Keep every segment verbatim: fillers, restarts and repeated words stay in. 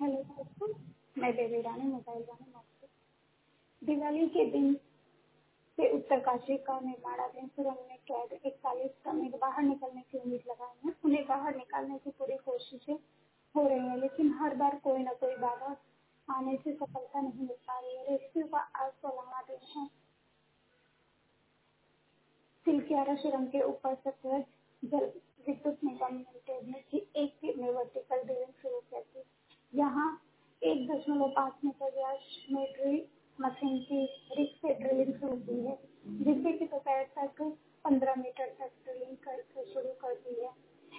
Hello दोस्तों, मैं Baby Rani mobile रानी मौजूद। दिवाली के दिन से उत्तरकाशी का निर्माणाधीन सुरंग में कैद इकतालीस श्रमिक बाहर निकलने की उम्मीद लगाए हैं। उन्हें बाहर निकालने की पूरी कोशिशें हो रही हैं, लेकिन हर बार कोई न कोई बाधा आने से सफलता नहीं मिल पा रही है। रेस्क्यू का आज सोलहवां दिन है। सिलक्यारा सुरंग के ऊपर सतलज जल विद्युत निगम लिमिटेड ने की एक टीम ने वर्टिकल ड्रिलिंग शुरू की थी। यहाँ एक दशमलव पाँच मीटर व्यास में ड्रिल मशीन की रिग से ड्रिलिंग शुरू की है, जिससे कि दोपहर तक पंद्रह मीटर तक ड्रिलिंग कर शुरू कर दी है।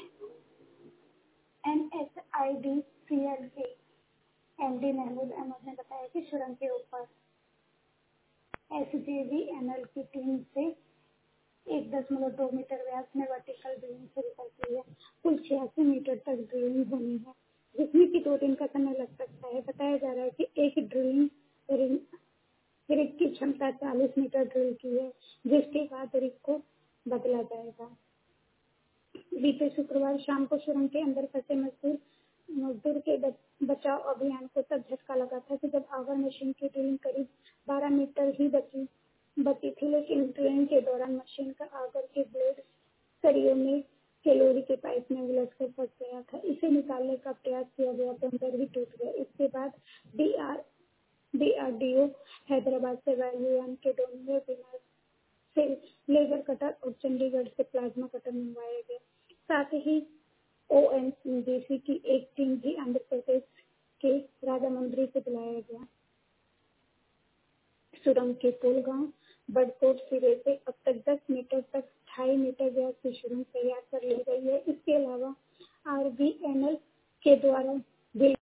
N S I D C L के एम डी महमूद अहमद ने बताया कि सुरंग के ऊपर S J V N L की टीम से एक दशमलव दो मीटर व्यास में वर्टिकल ड्रिलिंग शुरू कर दी है। कुल छियासी मीटर तक ड्रिलिंग होनी है, जिसमें कि दो दिन का समय लग सकता है। बताया जा रहा है कि एक ड्रिलिंग रिग रिग की क्षमता चालीस मीटर ड्रिल की है, जिसके बाद रिग को बदला जाएगा। बीते शुक्रवार शाम को सुरंग के अंदर फंसे मजदूर मजदूर के बच- बचाव अभियान को तब झटका लगा था कि जब आवर मशीन की ड्रिलिंग करीब बारह मीटर ही बची बची थी, लेकिन ड्रिलिंग के दौरान मशीन का आगर के ब्लेड सरियों में कैलोरी के पाइप में उलझकर फंस गया था। इसे निकालने का प्रयास किया गया तो अंदर ही टूट गया। इसके बाद D R D R D O Hyderabad से वायुयान के डोनियर विमान से लेजर कटर और चंडीगढ़ से प्लाज्मा कटर मंगवाए गए। साथ ही ओ एन जी सी की एक टीम भी आंध्र प्रदेश के राजामुंद्री से बुलाया गया। सुरंग के पुल गांव बड़कोट सिरे से अब तक दस मीटर तक ढाई मीटर व्यास की सुरंग तैयार कर ली गई है। इसके अलावा आर बी एन एल के द्वारा